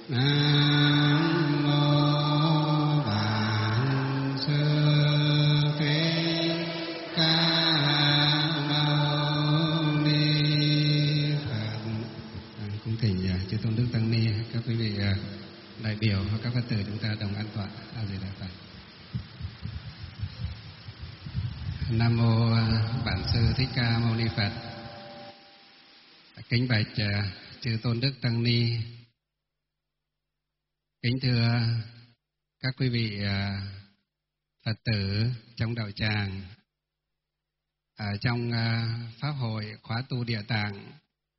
Nam mô Bản Sư Thích Ca Mâu Ni Phật. Cung thỉnh chư tôn đức tăng ni, các quý vị đại biểu và các Phật tử chúng ta đồng an tọa. A Di Đà Phật. Nam mô Bản Sư Thích Ca Mâu Ni Phật. Kính bạch chư tôn đức tăng ni, kính thưa các quý vị Phật tử trong đạo tràng. Trong pháp hội khóa tu Địa Tạng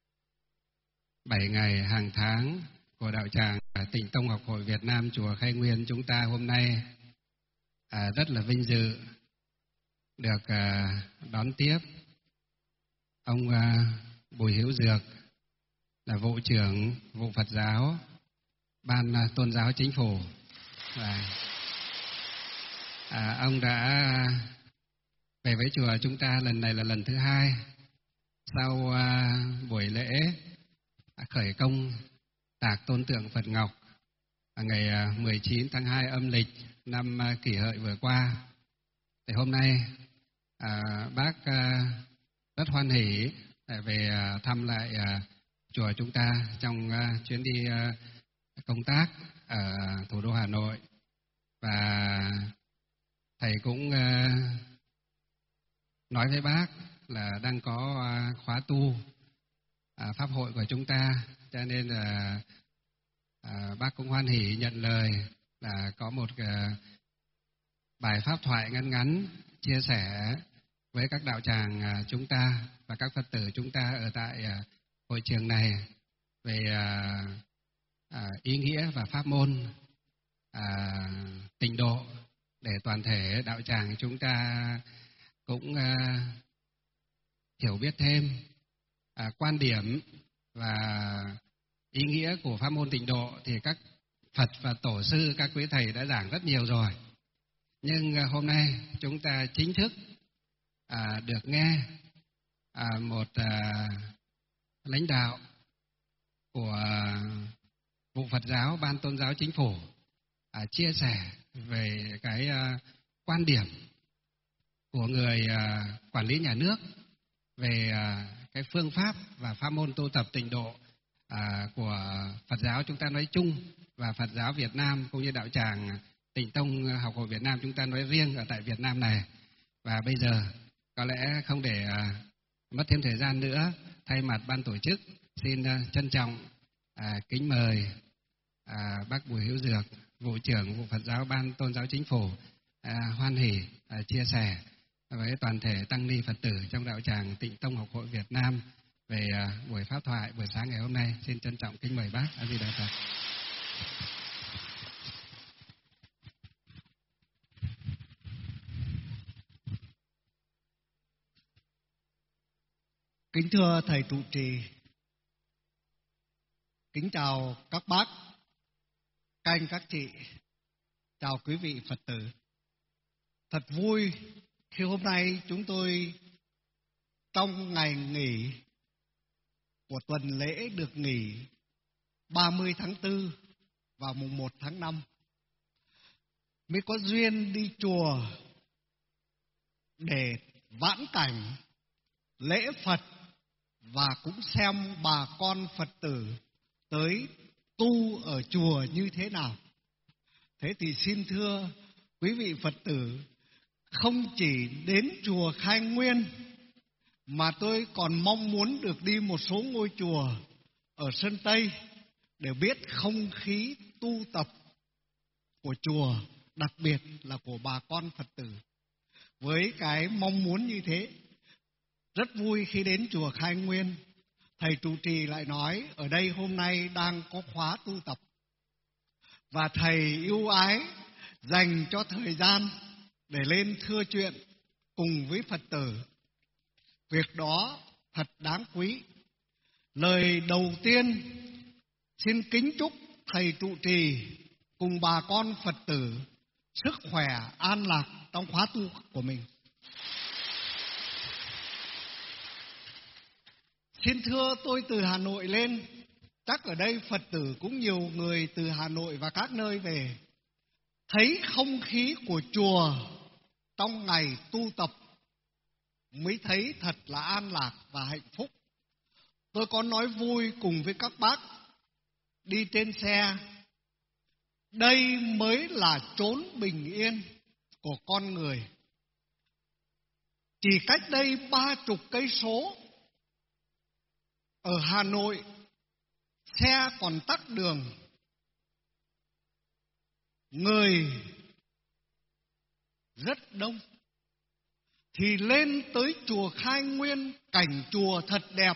7 ngày hàng tháng của đạo tràng Tịnh Tông Học hội Việt Nam chùa Khai Nguyên, chúng ta hôm nay rất là vinh dự được đón tiếp ông Bùi Hữu Dược, là vụ trưởng vụ Phật giáo Ban Tôn giáo Chính phủ. Ông đã về với chùa chúng ta lần này là lần thứ 2 sau buổi lễ khởi công tạc tôn tượng Phật Ngọc ngày 19 tháng 2 âm lịch năm Kỷ Hợi vừa qua. Thì hôm nay bác rất hoan hỷ về thăm lại chùa chúng ta trong chuyến đi công tác ở thủ đô Hà Nội, và thầy cũng nói với bác là đang có khóa tu pháp hội của chúng ta, cho nên là bác cũng hoan hỷ nhận lời là có một bài pháp thoại ngắn ngắn chia sẻ với các đạo tràng chúng ta và các Phật tử chúng ta ở tại hội trường này về ý nghĩa và pháp môn tịnh độ, để toàn thể đạo tràng chúng ta cũng hiểu biết thêm quan điểm và ý nghĩa của pháp môn tịnh độ. Thì các Phật và Tổ sư, các quý thầy đã giảng rất nhiều rồi, nhưng hôm nay chúng ta chính thức được nghe một lãnh đạo của vụ Phật giáo Ban Tôn giáo Chính phủ chia sẻ về cái quan điểm của người quản lý nhà nước về cái phương pháp và pháp môn tu tập tịnh độ của Phật giáo chúng ta nói chung và Phật giáo Việt Nam cũng như đạo tràng Tịnh Tông Học hội Việt Nam chúng ta nói riêng ở tại Việt Nam này. Và bây giờ có lẽ không để mất thêm thời gian nữa, thay mặt ban tổ chức xin trân trọng kính mời bác Bùi Hữu Dược, vụ trưởng vụ Phật giáo Ban Tôn giáo Chính phủ, hoan hỷ chia sẻ với toàn thể tăng ni Phật tử trong đạo tràng Tịnh Tông Học hội Việt Nam về buổi pháp thoại buổi sáng ngày hôm nay. Xin trân trọng kính mời bác. A Di Đà Phật. Kính thưa thầy trụ trì, kính chào các bác, các anh các chị, chào quý vị Phật tử. Thật vui khi hôm nay chúng tôi trong ngày nghỉ của tuần lễ được nghỉ 30 tháng 4 và mùng 1 tháng 5 mới có duyên đi chùa để vãn cảnh lễ Phật và cũng xem bà con Phật tử tới tu ở chùa như thế nào. Thế thì xin thưa quý vị Phật tử, không chỉ đến chùa Khai Nguyên mà tôi còn mong muốn được đi một số ngôi chùa ở Sơn Tây để biết không khí tu tập của chùa, đặc biệt là của bà con Phật tử. Với cái mong muốn như thế, rất vui khi đến chùa Khai Nguyên, thầy trụ trì lại nói ở đây hôm nay đang có khóa tu tập. Và thầy ưu ái dành cho thời gian để lên thưa chuyện cùng với Phật tử. Việc đó thật đáng quý. Lời đầu tiên xin kính chúc thầy trụ trì cùng bà con Phật tử sức khỏe an lạc trong khóa tu của mình. Xin thưa, tôi từ Hà Nội lên chắc ở đây Phật tử cũng nhiều người từ Hà Nội và các nơi về, thấy không khí của chùa trong ngày tu tập mới thấy thật là an lạc và hạnh phúc. Tôi có nói vui cùng với các bác đi trên xe, đây mới là chốn bình yên của con người. Chỉ cách đây 30 cây số ở Hà Nội, xe còn tắc đường, người rất đông, thì lên tới chùa Khai Nguyên, cảnh chùa thật đẹp,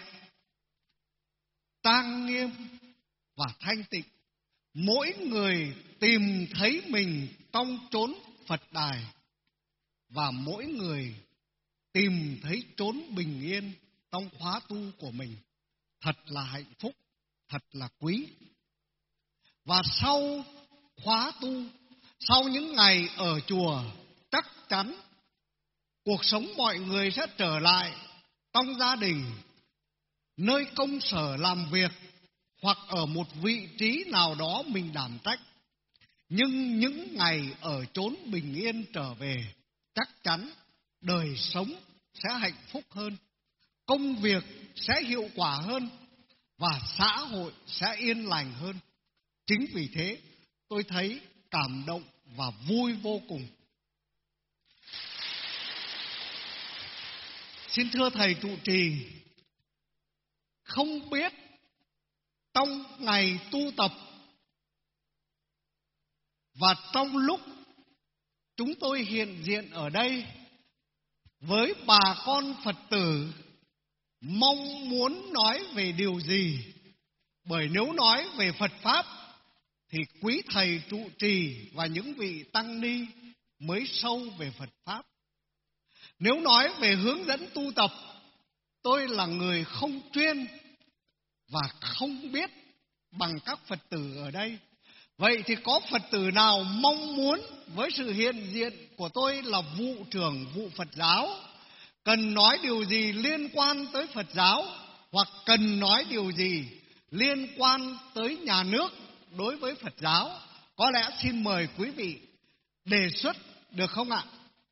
trang nghiêm và thanh tịnh. Mỗi người tìm thấy mình trong chốn Phật đài, và mỗi người tìm thấy chốn bình yên trong khóa tu của mình. Thật là hạnh phúc, thật là quý. Và sau khóa tu, sau những ngày ở chùa, chắc chắn cuộc sống mọi người sẽ trở lại trong gia đình, nơi công sở làm việc, hoặc ở một vị trí nào đó mình đảm trách. Nhưng những ngày ở chốn bình yên trở về, chắc chắn đời sống sẽ hạnh phúc hơn, công việc sẽ hiệu quả hơn, và xã hội sẽ yên lành hơn. Chính vì thế tôi thấy cảm động và vui vô cùng. Xin thưa thầy trụ trì, không biết trong ngày tu tập và trong lúc chúng tôi hiện diện ở đây với bà con Phật tử, mong muốn nói về điều gì? Bởi nếu nói về Phật Pháp thì quý thầy trụ trì và những vị tăng ni mới sâu về Phật Pháp. Nếu nói về hướng dẫn tu tập, tôi là người không chuyên và không biết bằng các Phật tử ở đây. Vậy thì có Phật tử nào mong muốn với sự hiện diện của tôi là vụ trưởng vụ Phật giáo, cần nói điều gì liên quan tới Phật giáo, hoặc cần nói điều gì liên quan tới nhà nước đối với Phật giáo, có lẽ xin mời quý vị đề xuất được không ạ?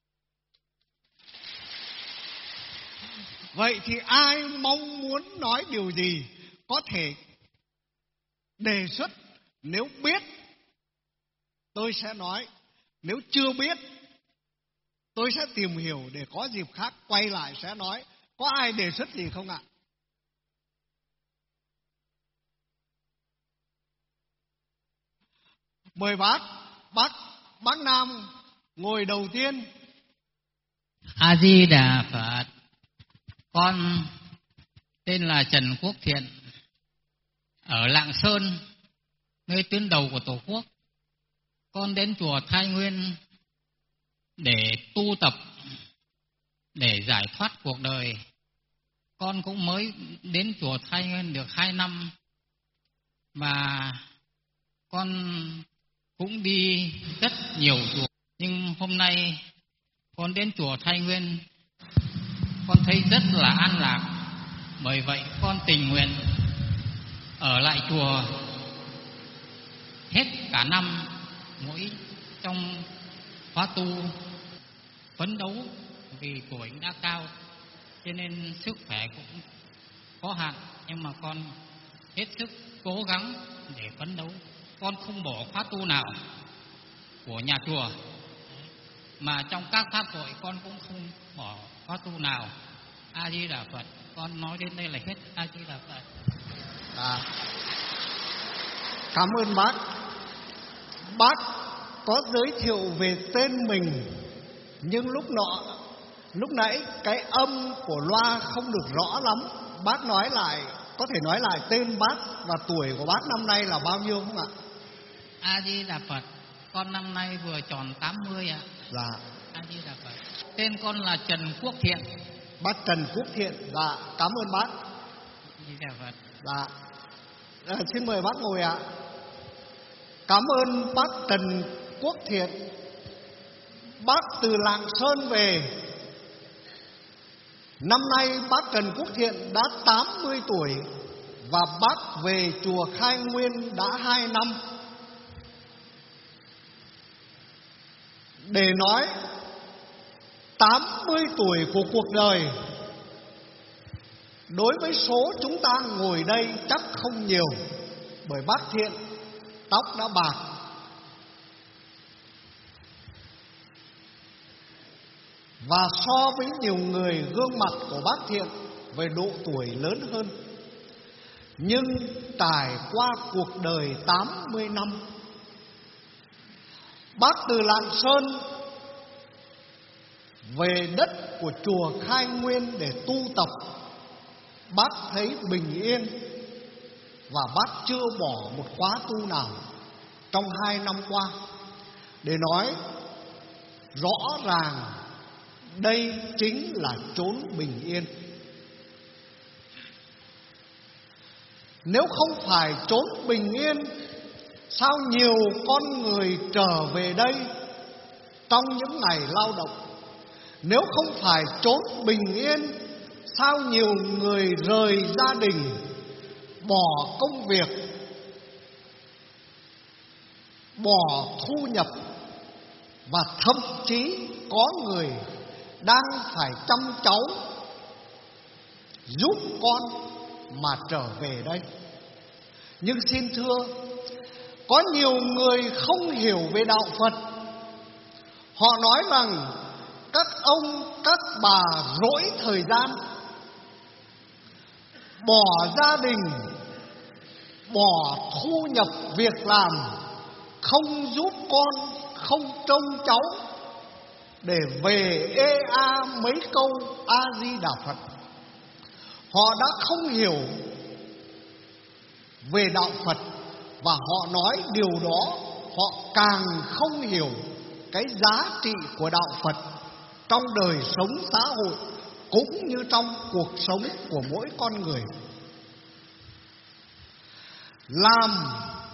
Vậy thì ai mong muốn nói điều gì có thể đề xuất. Nếu biết tôi sẽ nói, nếu chưa biết tôi sẽ tìm hiểu để có dịp khác quay lại sẽ nói. Có ai đề xuất gì không ạ? Mời bác Nam ngồi đầu tiên. A Di Đà Phật. Con tên là Trần Quốc Thiện, ở Lạng Sơn, nơi tuyến đầu của Tổ quốc. Con đến chùa Khai Nguyên để tu tập, để giải thoát cuộc đời. Con cũng mới đến chùa Khai Nguyên được 2 năm, và con cũng đi rất nhiều chùa. Nhưng hôm nay con đến chùa Khai Nguyên, con thấy rất là an lạc. Bởi vậy con tình nguyện ở lại chùa hết cả năm, mỗi trong khóa tu, phấn đấu. Vì tuổi đã cao cho nên sức khỏe cũng có hạn, nhưng mà con hết sức cố gắng để phấn đấu. Con không bỏ khóa tu nào của nhà chùa, mà trong các pháp hội con cũng không bỏ khóa tu nào. A Di Đà Phật. Con nói đến đây là hết. A Di Đà Phật. Cảm ơn bác. Bác có giới thiệu về tên mình, nhưng lúc nãy cái âm của loa không được rõ lắm. Bác nói lại, có thể nói lại tên bác và tuổi của bác năm nay là bao nhiêu không ạ? A Di Đà Phật. Con năm nay vừa tròn 80 ạ. Dạ. A Di Đà Phật. Tên con là Trần Quốc Thiện. Bác Trần Quốc Thiện. Dạ, cảm ơn bác. A Di Đà Phật. Dạ. Xin mời bác ngồi ạ. Cảm ơn bác Trần Quốc Thiện. Bác từ Lạng Sơn về. Năm nay bác Trần Quốc Thiện đã 80 tuổi và bác về chùa Khai Nguyên đã 2 năm. Để nói 80 tuổi của cuộc đời, đối với số chúng ta ngồi đây chắc không nhiều, bởi bác Thiện tóc đã bạc. Và so với nhiều người, gương mặt của bác Thiện về độ tuổi lớn hơn. Nhưng trải qua cuộc đời 80 năm, bác từ Lạng Sơn về đất của chùa Khai Nguyên để tu tập, bác thấy bình yên và bác chưa bỏ một khóa tu nào trong 2 năm qua. Để nói rõ ràng, đây chính là chốn bình yên. Nếu không phải chốn bình yên, sao nhiều con người trở về đây trong những ngày lao động? Nếu không phải chốn bình yên, sao nhiều người rời gia đình, bỏ công việc, bỏ thu nhập, và thậm chí có người đang phải chăm cháu giúp con mà trở về đây. Nhưng xin thưa, có nhiều người không hiểu về đạo Phật. Họ nói rằng các ông, các bà rỗi thời gian, bỏ gia đình, bỏ thu nhập việc làm, không giúp con, không trông cháu, để về ê a mấy câu A Di Đà Phật. Họ đã không hiểu về đạo Phật, và họ nói điều đó, họ càng không hiểu cái giá trị của đạo Phật trong đời sống xã hội, cũng như trong cuộc sống của mỗi con người. Làm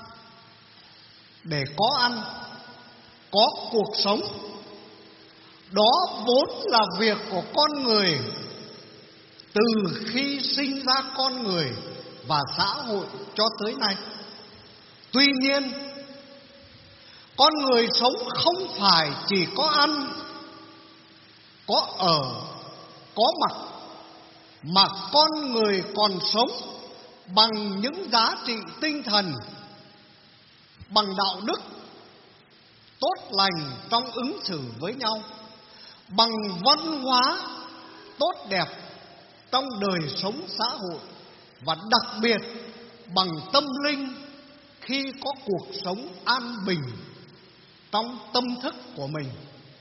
để có ăn, có cuộc sống, đó vốn là việc của con người từ khi sinh ra con người và xã hội cho tới nay. Tuy nhiên, con người sống không phải chỉ có ăn, có ở, có mặc, mà con người còn sống bằng những giá trị tinh thần, bằng đạo đức tốt lành trong ứng xử với nhau, bằng văn hóa tốt đẹp trong đời sống xã hội, và đặc biệt bằng tâm linh khi có cuộc sống an bình trong tâm thức của mình.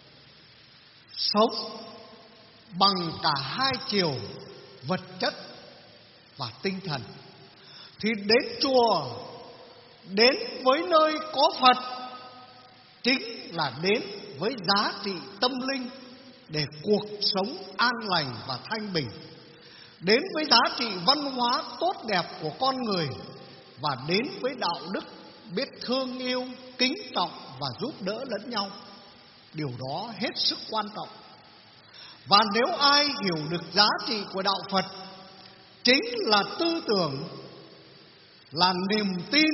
Sống bằng cả hai chiều vật chất và tinh thần, thì đến chùa, đến với nơi có Phật, chính là đến với giá trị tâm linh để cuộc sống an lành và thanh bình, đến với giá trị văn hóa tốt đẹp của con người, và đến với đạo đức biết thương yêu, kính trọng và giúp đỡ lẫn nhau. Điều đó hết sức quan trọng. Và nếu ai hiểu được giá trị của đạo Phật, chính là tư tưởng, là niềm tin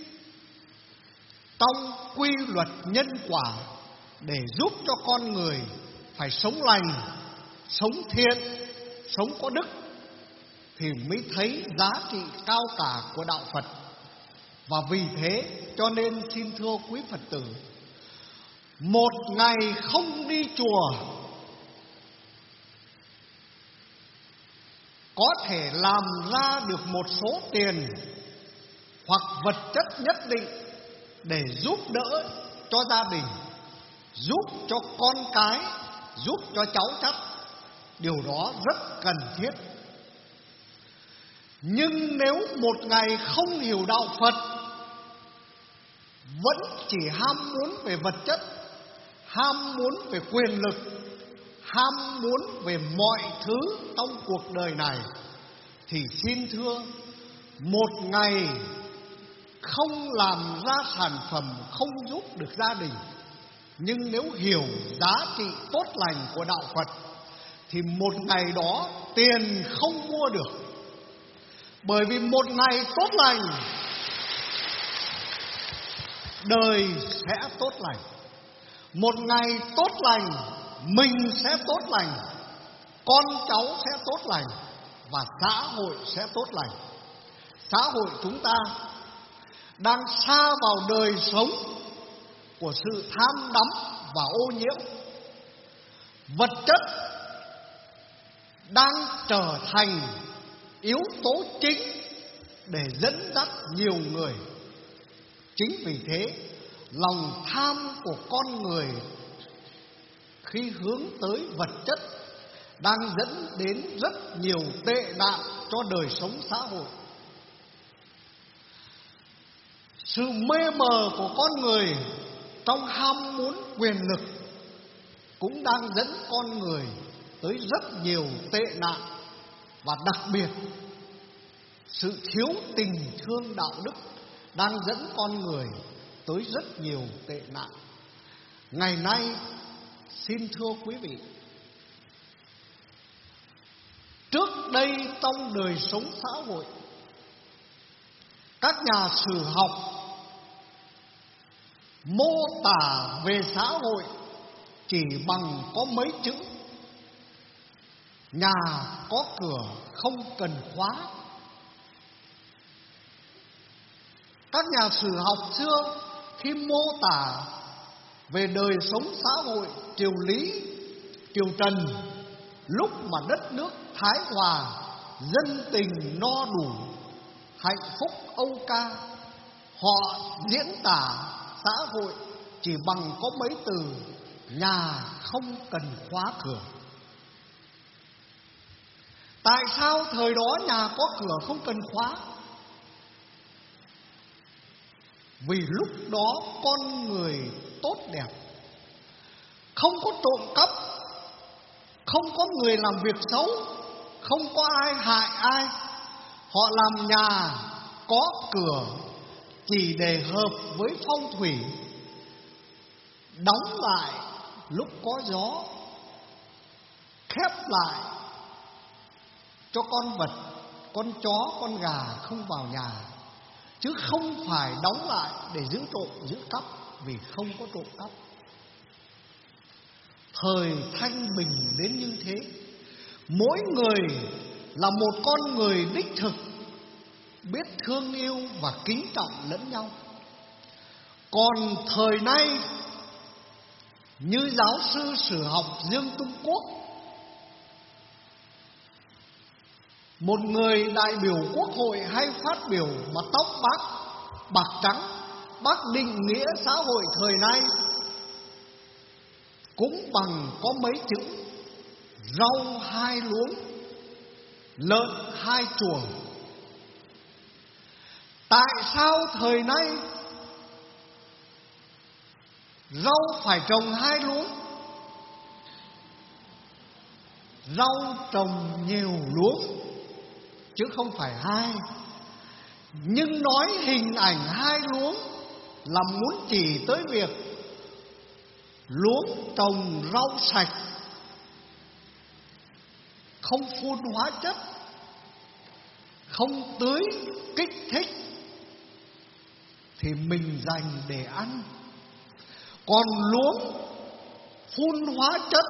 trong quy luật nhân quả, để giúp cho con người phải sống lành, sống thiện, sống có đức, thì mới thấy giá trị cao cả của đạo Phật. Và vì thế cho nên xin thưa quý Phật tử, một ngày không đi chùa có thể làm ra được một số tiền hoặc vật chất nhất định để giúp đỡ cho gia đình, giúp cho con cái, giúp cho cháu chắt. Điều đó rất cần thiết. Nhưng nếu một ngày không hiểu đạo Phật, vẫn chỉ ham muốn về vật chất, ham muốn về quyền lực, ham muốn về mọi thứ trong cuộc đời này, thì xin thưa, một ngày không làm ra sản phẩm, không giúp được gia đình. Nhưng nếu hiểu giá trị tốt lành của đạo Phật, thì một ngày đó tiền không mua được, Bởi vì một ngày tốt lành, đời sẽ tốt lành. Một ngày tốt lành, mình sẽ tốt lành, con cháu sẽ tốt lành, và xã hội sẽ tốt lành. Xã hội chúng ta đang sa vào đời sống của sự tham đắm và ô nhiễm. Vật chất đang trở thành yếu tố chính để dẫn dắt nhiều người. Chính vì thế, lòng tham của con người khi hướng tới vật chất đang dẫn đến rất nhiều tệ nạn cho đời sống xã hội. Sự mê mờ của con người trong ham muốn quyền lực cũng đang dẫn con người tới rất nhiều tệ nạn, và đặc biệt sự thiếu tình thương đạo đức đang dẫn con người tới rất nhiều tệ nạn. Ngày nay, xin thưa quý vị, trước đây trong đời sống xã hội, các nhà sử học mô tả về xã hội chỉ bằng có mấy chữ: nhà có cửa không cần khóa. Các nhà sử học xưa khi mô tả về đời sống xã hội triều Lý, triều Trần, lúc mà đất nước thái hòa, dân tình no đủ, hạnh phúc âu ca, họ diễn tả xã hội chỉ bằng có mấy từ: nhà không cần khóa cửa. Tại sao thời đó nhà có cửa không cần khóa? Vì lúc đó con người tốt đẹp, không có trộm cắp, không có người làm việc xấu, không có ai hại ai. Họ làm nhà có cửa chỉ để hợp với phong thủy, đóng lại lúc có gió, khép lại cho con vật, con chó, con gà không vào nhà, chứ không phải đóng lại để giữ trộm, giữ cắp, vì không có trộm cắp. Thời thanh bình đến như thế, mỗi người là một con người đích thực, biết thương yêu và kính trọng lẫn nhau. Còn thời nay, như giáo sư sử học Dương Trung Quốc, một người đại biểu quốc hội hay phát biểu mà tóc bạc trắng, bác định nghĩa xã hội thời nay cũng bằng có mấy chữ: rau 2 luống, lợn 2 chuồng. Tại sao thời nay rau phải trồng 2 luống, rau trồng nhiều luống chứ không phải 2? Nhưng nói hình ảnh 2 luống là muốn chỉ tới việc luống trồng rau sạch, không phun hóa chất, không tưới kích thích, thì mình dành để ăn. Còn luống phun hóa chất,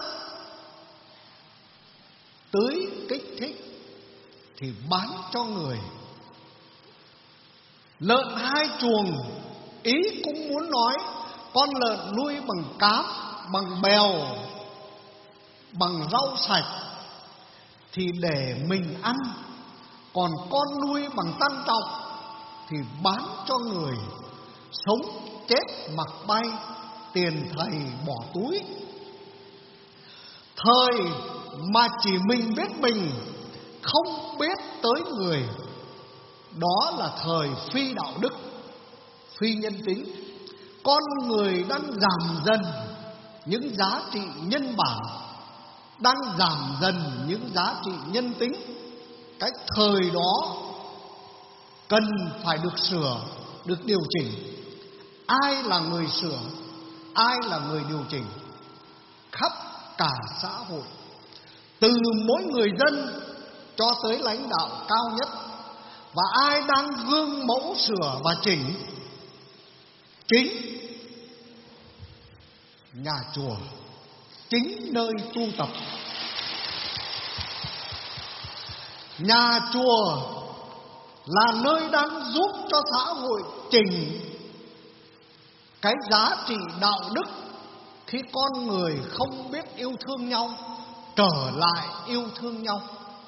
tưới kích thích thì bán cho người. Lợn 2 chuồng, ý cũng muốn nói con lợn nuôi bằng cám, bằng bèo, bằng rau sạch thì để mình ăn. Còn con nuôi bằng tăng trọng thì bán cho người, sống chết mặc bay, tiền thầy bỏ túi. Thời mà chỉ mình biết mình, không biết tới người, đó là thời phi đạo đức, phi nhân tính. Con người đang giảm dần những giá trị nhân bản, đang giảm dần những giá trị nhân tính. Cái thời đó cần phải được sửa, được điều chỉnh. Ai là người sửa, ai là người điều chỉnh? Khắp cả xã hội, từ mỗi người dân cho tới lãnh đạo cao nhất, Và ai đang gương mẫu sửa và chỉnh? Chính nhà chùa, chính nơi tu tập. Nhà chùa là nơi đang giúp cho xã hội chỉnh cái giá trị đạo đức khi con người không biết yêu thương nhau trở lại yêu thương nhau.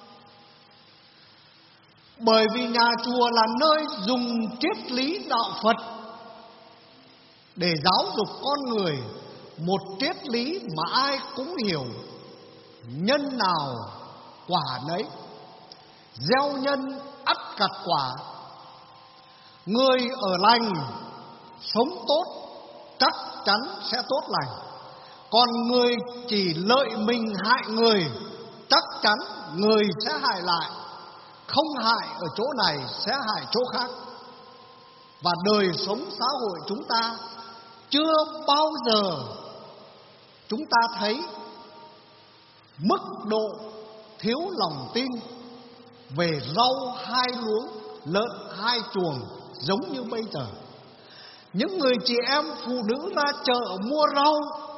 Bởi vì nhà chùa là nơi dùng triết lý đạo Phật để giáo dục con người một triết lý mà ai cũng hiểu: nhân nào quả nấy, gieo nhân ắt gặt quả. Người ở lành sống tốt chắc chắn sẽ tốt lành, còn người chỉ lợi mình hại người chắc chắn người sẽ hại lại. Không hại ở chỗ này sẽ hại chỗ khác. Và đời sống xã hội chúng ta chưa bao giờ chúng ta thấy mức độ thiếu lòng tin về rau hai luống, lợn hai chuồng giống như bây giờ. Những người chị em phụ nữ ra chợ mua rau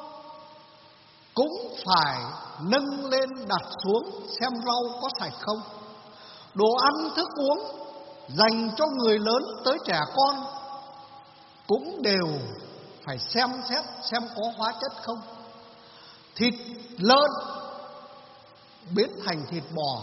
cũng phải nâng lên đặt xuống xem rau có sạch không. Đồ ăn thức uống dành cho người lớn tới trẻ con cũng đều phải xem xét xem có hóa chất không. Thịt lợn biến thành thịt bò,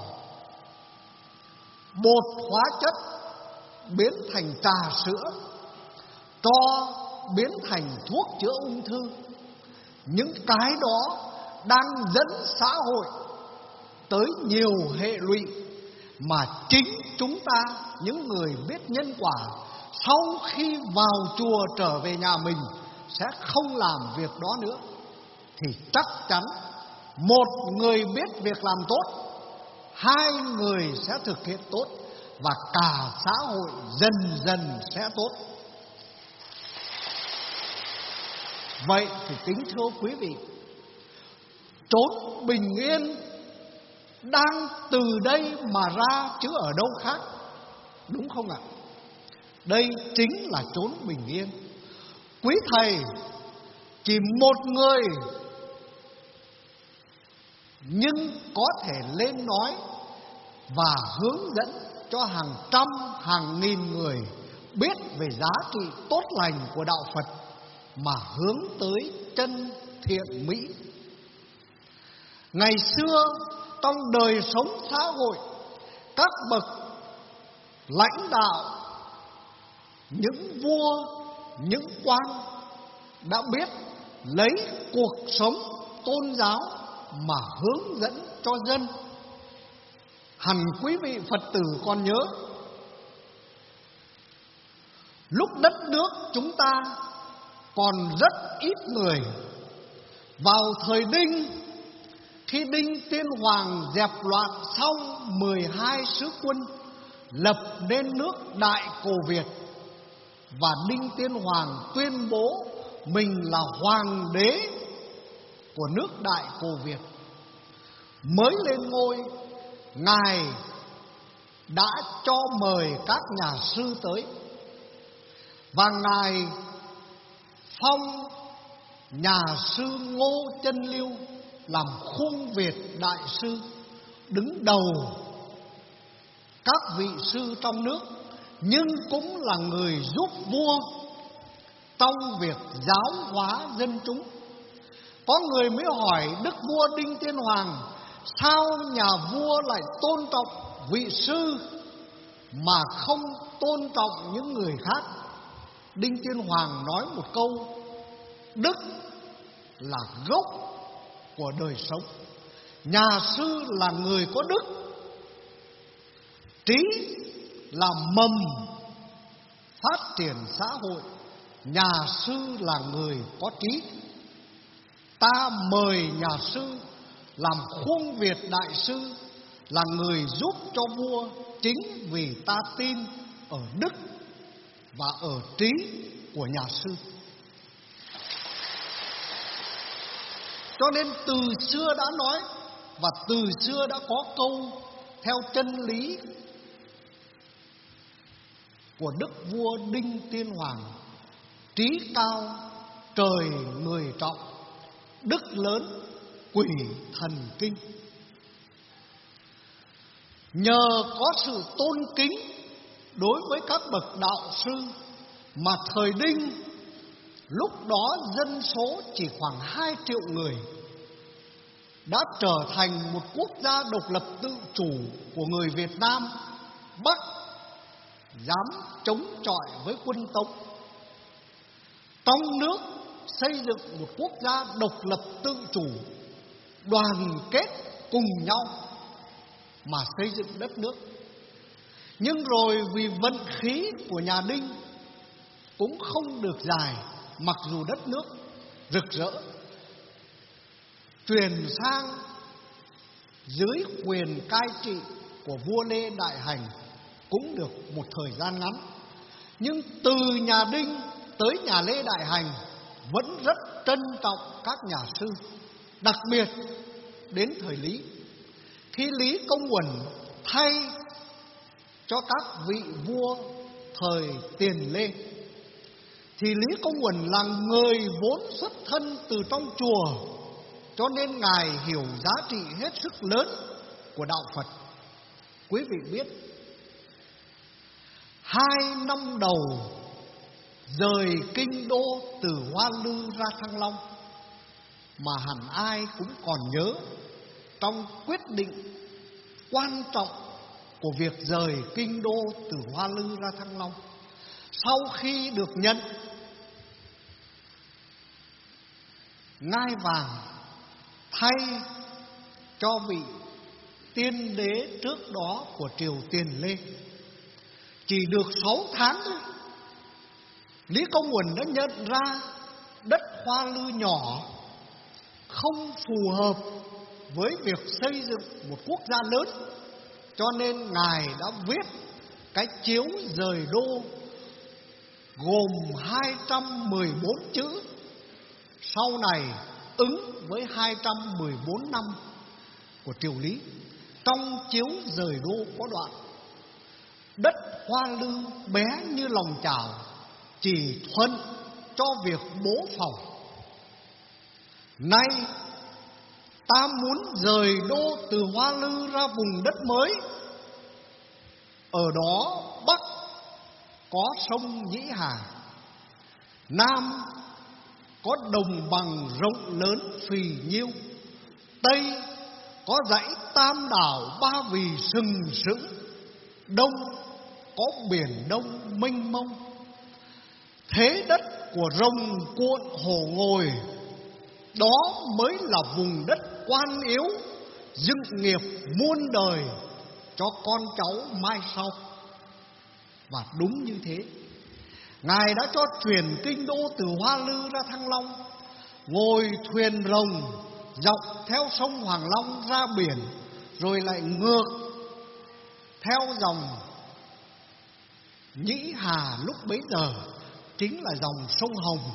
bột hóa chất biến thành trà sữa, tro biến thành thuốc chữa ung thư. Những cái đó đang dẫn xã hội tới nhiều hệ lụy mà chính chúng ta, những người biết nhân quả, sau khi vào chùa trở về nhà mình sẽ không làm việc đó nữa. Thì chắc chắn một người biết việc làm tốt, hai người sẽ thực hiện tốt, và cả xã hội dần dần sẽ tốt. Vậy thì kính thưa quý vị, chốn bình yên đang từ đây mà ra chứ ở đâu khác, đúng không ạ? Đây chính là chốn bình yên. Quý thầy chỉ một người nhưng có thể lên nói và hướng dẫn cho hàng trăm hàng nghìn người biết về giá trị tốt lành của đạo Phật mà hướng tới chân thiện mỹ. Ngày xưa trong đời sống xã hội, các bậc lãnh đạo, những vua, những quan đã biết lấy cuộc sống tôn giáo mà hướng dẫn cho dân. Hẳn quý vị Phật tử còn nhớ, lúc đất nước chúng ta còn rất ít người, vào thời Đinh, khi Đinh Tiên Hoàng dẹp loạn xong 12 sứ quân, lập nên nước Đại Cổ Việt, và Đinh Tiên Hoàng tuyên bố mình là hoàng đế của nước Đại Cổ Việt. Mới lên ngôi, Ngài đã cho mời các nhà sư tới, và Ngài phong nhà sư Ngô Chân Lưu làm khung Việt đại sư, đứng đầu các vị sư trong nước, nhưng cũng là người giúp vua trong việc giáo hóa dân chúng. Có người mới hỏi Đức vua Đinh Tiên Hoàng, sao nhà vua lại tôn trọng vị sư mà không tôn trọng những người khác? Đinh Tiên Hoàng nói một câu: đức là gốc của đời sống, nhà sư là người có đức, trí là mầm phát triển xã hội, nhà sư là người có trí. Ta mời nhà sư làm khuôn Việt đại sư, là người giúp cho vua, chính vì ta tin ở đức và ở trí của nhà sư. Cho nên từ xưa đã nói, và từ xưa đã có câu theo chân lý của đức vua Đinh Tiên Hoàng, trí cao trời người trọng, đức lớn quỷ thần kinh. Nhờ có sự tôn kính đối với các bậc đạo sư mà thời Đinh lúc đó dân số chỉ khoảng 2 triệu người đã trở thành một quốc gia độc lập tự chủ của người Việt Nam Bắc, dám chống chọi với quân Tống. Trong nước xây dựng một quốc gia độc lập tự chủ, đoàn kết cùng nhau mà xây dựng đất nước. Nhưng rồi vì vận khí của nhà Đinh cũng không được dài, mặc dù đất nước rực rỡ, truyền sang dưới quyền cai trị của vua Lê Đại Hành cũng được một thời gian ngắn. Nhưng từ nhà Đinh tới nhà Lê Đại Hành vẫn rất trân trọng các nhà sư, đặc biệt đến thời Lý. Khi Lý Công Uẩn thay cho các vị vua thời Tiền Lê thì Lý Công Uẩn là người vốn xuất thân từ trong chùa, cho nên ngài hiểu giá trị hết sức lớn của đạo Phật. Quý vị biết, 2 năm đầu rời kinh đô từ Hoa Lư ra Thăng Long mà hẳn ai cũng còn nhớ trong quyết định quan trọng của việc rời kinh đô từ Hoa Lư ra Thăng Long. Sau khi được nhận ngai vàng thay cho vị tiên đế trước đó của triều Tiền Lê, chỉ được 6 tháng thôi, Lý Công Uẩn đã nhận ra đất Hoa Lư nhỏ không phù hợp với việc xây dựng một quốc gia lớn, cho nên ngài đã viết cái chiếu rời đô gồm 214 chữ, sau này ứng với 214 năm của triều Lý. Trong chiếu rời đô có đoạn: đất Hoa Lư bé như lòng chảo, chỉ thuận cho việc bố phòng. Nay ta muốn rời đô từ Hoa Lư ra vùng đất mới, ở đó Bắc có sông Nhĩ Hà, Nam có đồng bằng rộng lớn phì nhiêu, Tây có dãy Tam Đảo Ba Vì sừng sững, Đông có biển Đông mênh mông. Thế đất của rồng cuộn hổ ngồi, đó mới là vùng đất quan yếu, dựng nghiệp muôn đời cho con cháu mai sau. Và đúng như thế, ngài đã cho chuyển kinh đô từ Hoa Lư ra Thăng Long, ngồi thuyền rồng dọc theo sông Hoàng Long ra biển, rồi lại ngược theo dòng Nhĩ Hà, lúc bấy giờ chính là dòng sông Hồng,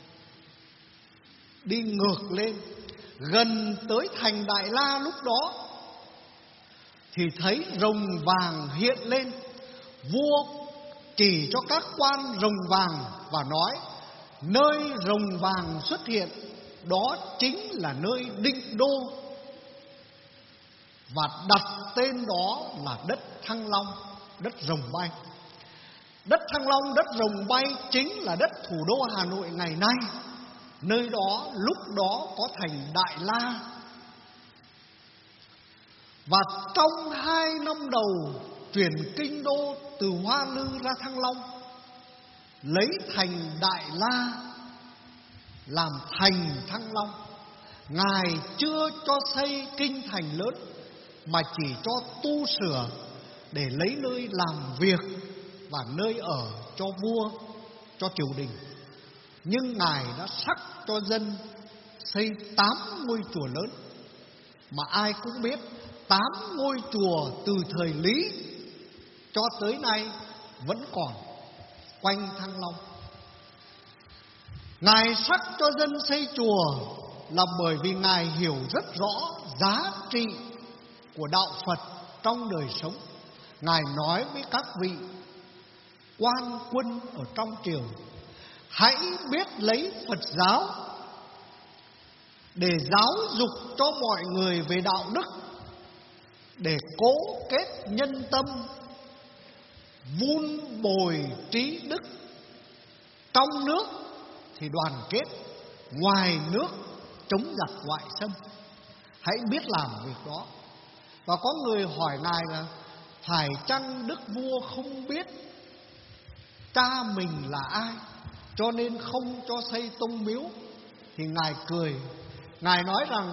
đi ngược lên gần tới thành Đại La. Lúc đó thì thấy rồng vàng hiện lên, vua chỉ cho các quan rồng vàng và nói: nơi rồng vàng xuất hiện đó chính là nơi Định Đô, và đặt tên đó là đất Thăng Long, đất rồng bay. Đất Thăng Long, đất rồng bay chính là đất thủ đô Hà Nội ngày nay. Nơi đó lúc đó có thành Đại La. Và trong 2 năm đầu chuyển kinh đô từ Hoa Lư ra Thăng Long, lấy thành Đại La làm thành Thăng Long, ngài chưa cho xây kinh thành lớn mà chỉ cho tu sửa để lấy nơi làm việc và nơi ở cho vua, cho triều đình. Nhưng ngài đã sắc cho dân xây 8 ngôi chùa lớn, mà ai cũng biết 8 ngôi chùa từ thời Lý cho tới nay vẫn còn quanh Thăng Long. Ngài sắc cho dân xây chùa là bởi vì ngài hiểu rất rõ giá trị của đạo Phật trong đời sống. Ngài nói với các vị quan quân ở trong triều, hãy biết lấy Phật giáo để giáo dục cho mọi người về đạo đức, để cố kết nhân tâm, vun bồi trí đức. Trong nước thì đoàn kết, ngoài nước chống giặc ngoại xâm. Hãy biết làm việc đó. Và có người hỏi Ngài là phải chăng Đức Vua không biết cha mình là ai, cho nên không cho xây tông miếu? Thì Ngài cười, Ngài nói rằng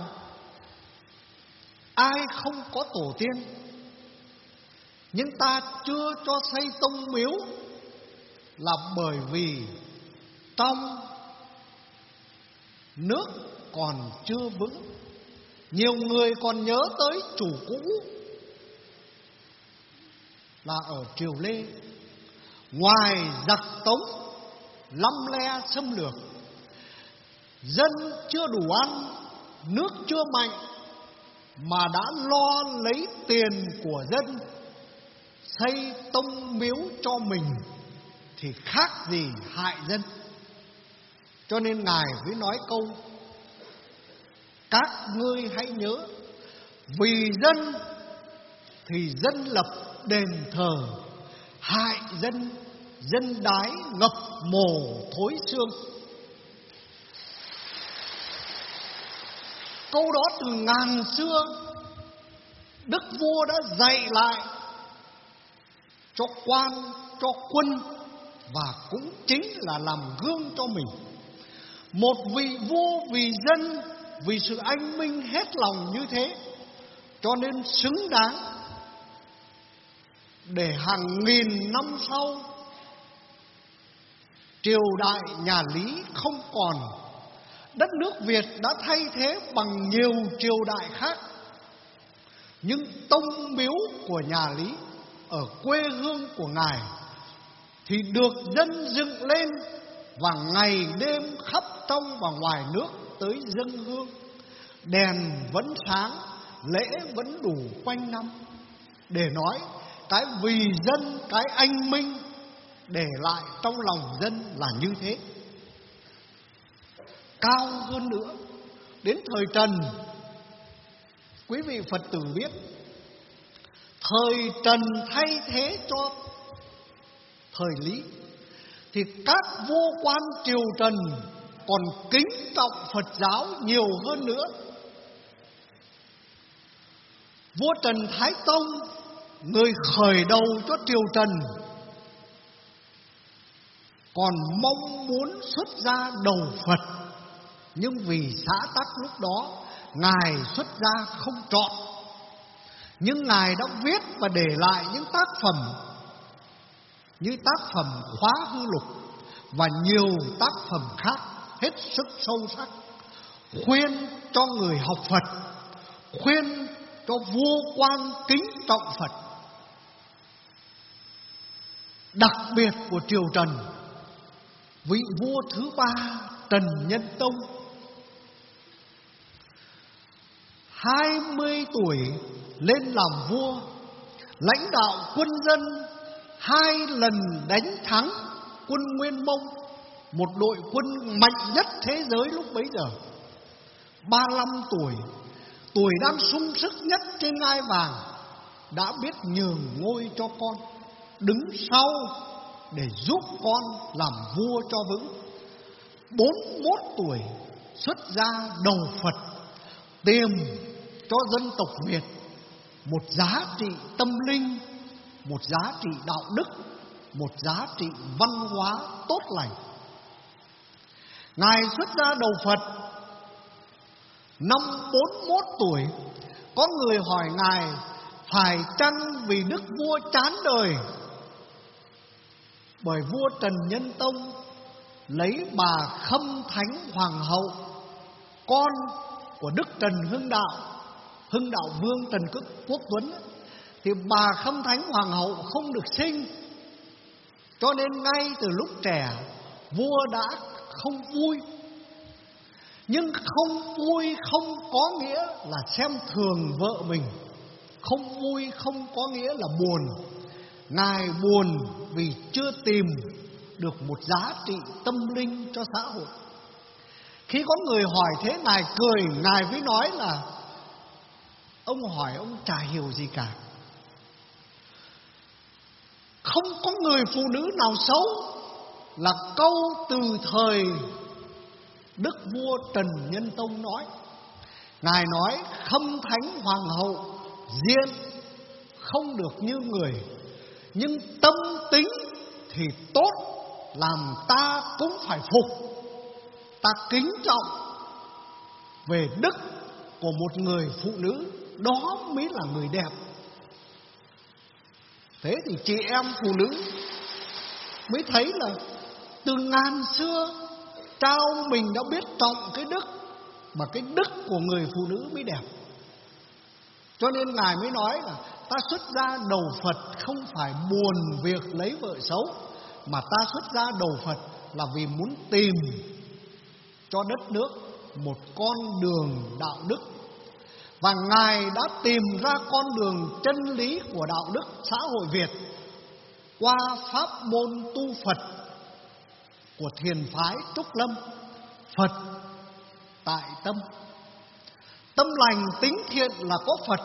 ai không có tổ tiên, nhưng ta chưa cho xây tông miếu là bởi vì trong nước còn chưa vững. Nhiều người còn nhớ tới chủ cũ là ở triều Lê, ngoài giặc Tống lăm le xâm lược, dân chưa đủ ăn, nước chưa mạnh, mà đã lo lấy tiền của dân xây tông miếu cho mình, thì khác gì hại dân. Cho nên Ngài mới nói câu: các ngươi hãy nhớ, vì dân thì dân lập đền thờ, hại dân, dân đái ngập mồ thối xương. Câu đó từ ngàn xưa Đức Vua đã dạy lại cho quan, cho quân, và cũng chính là làm gương cho mình. Một vị vua vì dân, vì sự anh minh hết lòng như thế, cho nên xứng đáng để hàng nghìn năm sau triều đại nhà Lý không còn, đất nước Việt đã thay thế bằng nhiều triều đại khác, nhưng tông miếu của nhà Lý ở quê hương của Ngài thì được dân dựng lên, và ngày đêm khắp trong và ngoài nước tới dâng hương. Đèn vẫn sáng, lễ vẫn đủ quanh năm, để nói cái vì dân, cái anh minh để lại trong lòng dân là như thế. Cao hơn nữa, đến thời Trần, quý vị Phật tử biết, thời Trần thay thế cho thời Lý, thì các vua quan triều Trần còn kính trọng Phật giáo nhiều hơn nữa. Vua Trần Thái Tông, người khởi đầu cho triều Trần, còn mong muốn xuất gia đầu Phật, nhưng vì xã tắc lúc đó Ngài xuất gia không chọn. Nhưng Ngài đã viết và để lại những tác phẩm như tác phẩm Khóa Hư Lục và nhiều tác phẩm khác hết sức sâu sắc, khuyên cho người học Phật, khuyên cho vua quan kính trọng Phật. Đặc biệt của triều Trần, vị vua thứ ba Trần Nhân Tông 20 tuổi lên làm vua, lãnh đạo quân dân 2 lần đánh thắng quân Nguyên Mông, một đội quân mạnh nhất thế giới lúc bấy giờ. 35 tuổi, tuổi đang sung sức nhất trên ngai vàng, đã biết nhường ngôi cho con, đứng sau để giúp con làm vua cho vững. 41 tuổi xuất gia đầu Phật, tìm cho dân tộc Việt một giá trị tâm linh, một giá trị đạo đức, một giá trị văn hóa tốt lành. Ngài xuất gia đầu Phật năm 41 tuổi. Có người hỏi Ngài phải chăng vì đức vua chán đời, bởi vua Trần Nhân Tông lấy bà Khâm Thánh Hoàng hậu, con của Đức Trần Hưng Đạo Vương Trần Quốc Tuấn, thì bà Khâm Thánh Hoàng hậu không được sinh, cho nên ngay từ lúc trẻ vua đã không vui. Nhưng không vui không có nghĩa là xem thường vợ mình, không vui không có nghĩa là buồn. Ngài buồn vì chưa tìm được một giá trị tâm linh cho xã hội. Khi có người hỏi thế, Ngài cười, Ngài mới nói là ông hỏi ông chả hiểu gì cả. Không có người phụ nữ nào xấu, là câu từ thời Đức vua Trần Nhân Tông nói. Ngài nói Khâm Thánh Hoàng hậu diện không được như người, nhưng tâm tính thì tốt, làm ta cũng phải phục. Ta kính trọng về đức của một người phụ nữ, đó mới là người đẹp. Thế thì chị em phụ nữ mới thấy là từ ngàn xưa cha ông mình đã biết trọng cái đức, mà cái đức của người phụ nữ mới đẹp. Cho nên Ngài mới nói là ta xuất gia đầu Phật không phải buồn việc lấy vợ xấu, mà ta xuất gia đầu Phật là vì muốn tìm cho đất nước một con đường đạo đức. Và Ngài đã tìm ra con đường chân lý của đạo đức xã hội Việt qua pháp môn tu Phật của thiền phái Trúc Lâm. Phật tại tâm, tâm lành tính thiện là có Phật.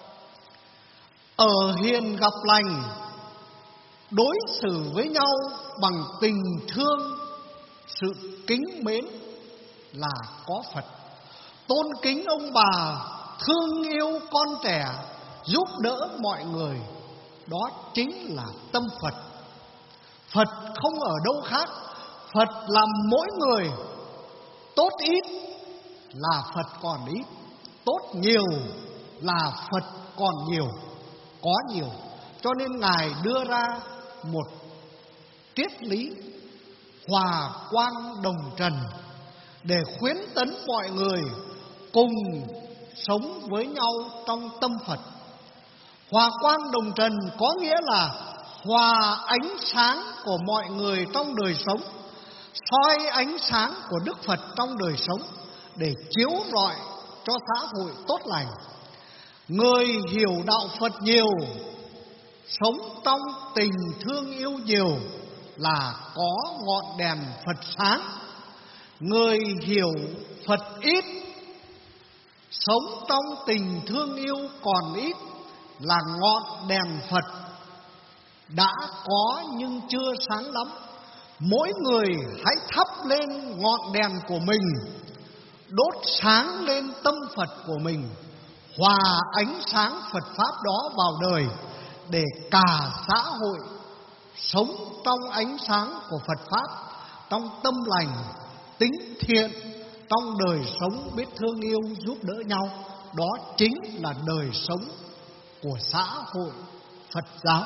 Ở hiền gặp lành, đối xử với nhau bằng tình thương, sự kính mến là có Phật. Tôn kính ông bà, thương yêu con trẻ, giúp đỡ mọi người, đó chính là tâm Phật. Phật không ở đâu khác. Phật làm mỗi người tốt ít là Phật còn ít, tốt nhiều là Phật còn nhiều, có nhiều. Cho nên Ngài đưa ra một triết lý hòa quang đồng trần để khuyến tấn mọi người cùng sống với nhau trong tâm Phật. Hòa quang đồng trần có nghĩa là hòa ánh sáng của mọi người trong đời sống, soi ánh sáng của Đức Phật trong đời sống để chiếu rọi cho xã hội tốt lành. Người hiểu đạo Phật nhiều, sống trong tình thương yêu nhiều là có ngọn đèn Phật sáng. Người hiểu Phật ít, sống trong tình thương yêu còn ít là ngọn đèn Phật đã có nhưng chưa sáng lắm. Mỗi người hãy thắp lên ngọn đèn của mình, đốt sáng lên tâm Phật của mình, hòa ánh sáng Phật Pháp đó vào đời, để cả xã hội sống trong ánh sáng của Phật Pháp, trong tâm lành, tính thiện, trong đời sống biết thương yêu giúp đỡ nhau. Đó chính là đời sống của xã hội Phật giáo.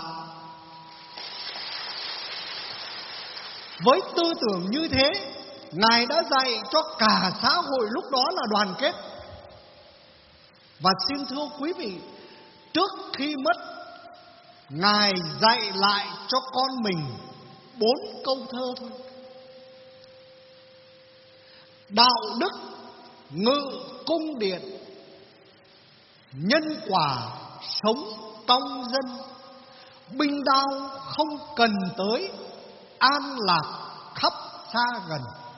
Với tư tưởng như thế, Ngài đã dạy cho cả xã hội lúc đó là đoàn kết. Và xin thưa quý vị, trước khi mất, Ngài dạy lại cho con mình 4 câu thơ thôi. Đạo đức ngự cung điện, nhân quả sống trong dân, binh đao không cần tới, an lạc khắp xa gần.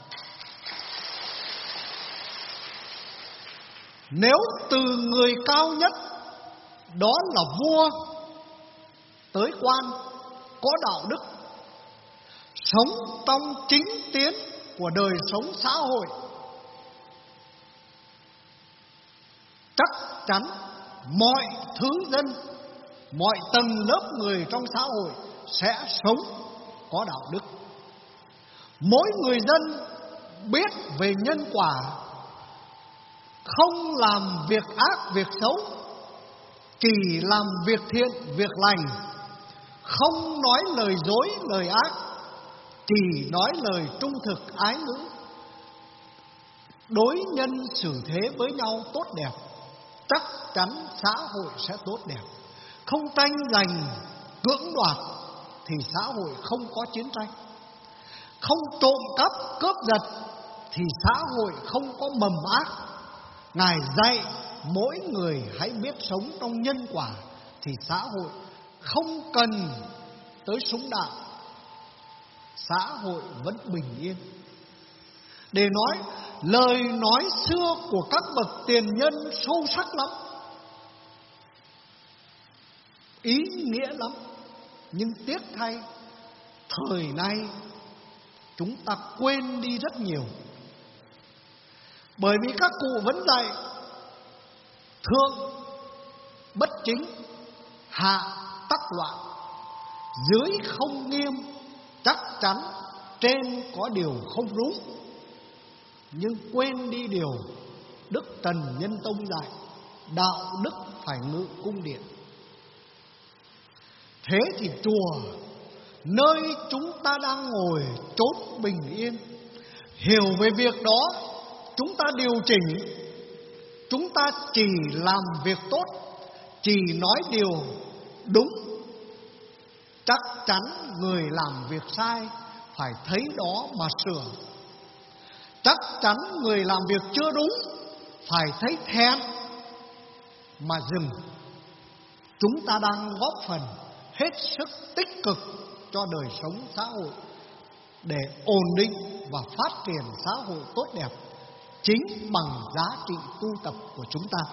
Nếu từ người cao nhất, đó là vua, tới quan có đạo đức, sống trong chính tiến của đời sống xã hội, chắc chắn mọi thứ dân, mọi tầng lớp người trong xã hội sẽ sống có đạo đức. Mỗi người dân biết về nhân quả, không làm việc ác việc xấu, chỉ làm việc thiện việc lành, không nói lời dối lời ác, chỉ nói lời trung thực ái ngữ, đối nhân xử thế với nhau tốt đẹp, chắc chắn xã hội sẽ tốt đẹp. Không tranh giành cưỡng đoạt thì xã hội không có chiến tranh. Không trộm cắp cướp giật thì xã hội không có mầm ác. Ngài dạy mỗi người hãy biết sống trong nhân quả thì xã hội không cần tới súng đạn, xã hội vẫn bình yên. Để nói lời nói xưa của các bậc tiền nhân sâu sắc lắm, ý nghĩa lắm. Nhưng tiếc thay, thời nay chúng ta quên đi rất nhiều. Bởi vì các cụ vẫn dạy thượng bất chính, hạ tắc loạn, dưới không nghiêm, chắc chắn trên có điều không đúng. Nhưng quên đi điều Đức Trần Nhân Tông dạy, đạo đức phải ngự cung điện. Thế thì chùa, nơi chúng ta đang ngồi chốn bình yên, hiểu về việc đó, chúng ta điều chỉnh. Chúng ta chỉ làm việc tốt, chỉ nói điều đúng. Chắc chắn người làm việc sai phải thấy đó mà sửa. Chắc chắn người làm việc chưa đúng phải thấy thẹn mà dừng. Chúng ta đang góp phần hết sức tích cực cho đời sống xã hội, để ổn định và phát triển xã hội tốt đẹp chính bằng giá trị tu tập của chúng ta.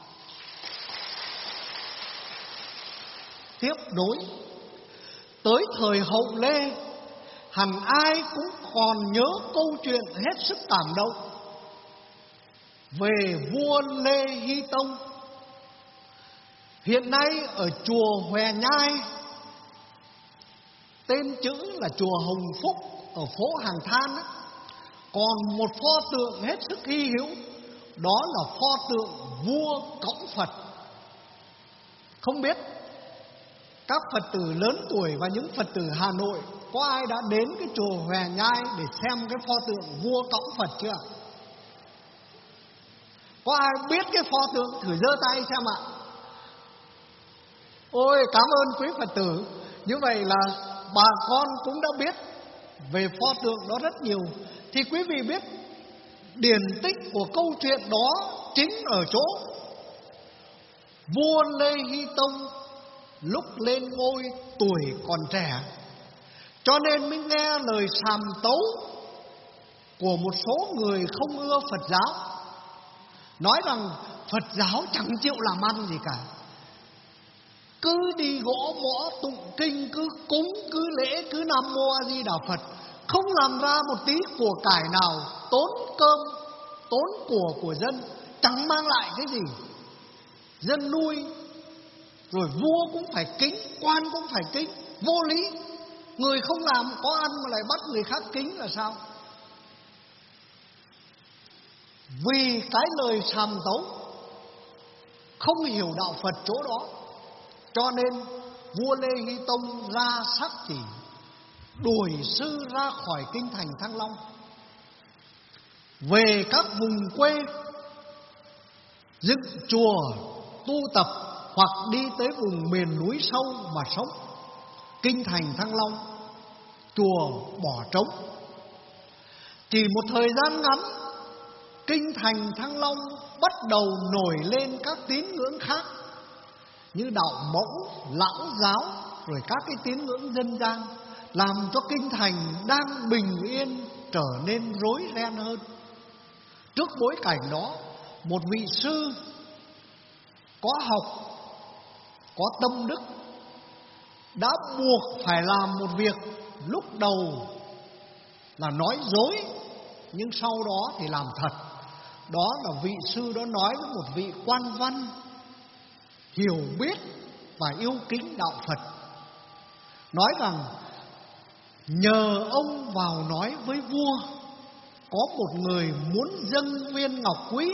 Tiếp nối, tới thời Hậu Lê, hẳn ai cũng còn nhớ câu chuyện hết sức cảm động về vua Lê Hy Tông. Hiện nay ở chùa Hòe Nhai, tên chữ là chùa Hồng Phúc ở phố Hàng Than ấy, còn một pho tượng hết sức hy hữu, đó là pho tượng vua cõng Phật. Không biết các Phật tử lớn tuổi và những Phật tử Hà Nội có ai đã đến cái chùa Hòe Nhai để xem cái pho tượng vua cõng Phật chưa? Có ai biết cái pho tượng? Thử giơ tay xem ạ. Ôi, cảm ơn quý Phật tử. Như vậy là bà con cũng đã biết về pho tượng đó rất nhiều. Thì quý vị biết điển tích của câu chuyện đó chính ở chỗ vua Lê Hy Tông lúc lên ngôi tuổi còn trẻ, cho nên mới nghe lời sàm tấu của một số người không ưa Phật giáo, nói rằng Phật giáo chẳng chịu làm ăn gì cả, cứ đi gõ mõ tụng kinh, cứ cúng, cứ lễ, cứ Nam Mô A Di Đà Phật, không làm ra một tí của cải nào, tốn cơm, tốn của dân, chẳng mang lại cái gì. Dân nuôi, rồi vua cũng phải kính, quan cũng phải kính, vô lý. Người không làm có ăn mà lại bắt người khác kính là sao? Vì cái lời sàm tấu, không hiểu đạo Phật chỗ đó, cho nên vua Lê Hy Tông ra sắc chỉ đuổi sư ra khỏi kinh thành Thăng Long, về các vùng quê dựng chùa tu tập, hoặc đi tới vùng miền núi sâu mà sống. Kinh thành Thăng Long, chùa bỏ trống. Chỉ một thời gian ngắn, kinh thành Thăng Long bắt đầu nổi lên các tín ngưỡng khác, như đạo Mẫu, Lão giáo, rồi các cái tín ngưỡng dân gian, làm cho kinh thành đang bình yên trở nên rối ren hơn. Trước bối cảnh đó, một vị sư có học, có tâm đức đã buộc phải làm một việc lúc đầu là nói dối, nhưng sau đó thì làm thật. Đó là vị sư đó nói với một vị quan văn hiểu biết và yêu kính đạo Phật, nói rằng nhờ ông vào nói với vua, có một người muốn dâng viên ngọc quý.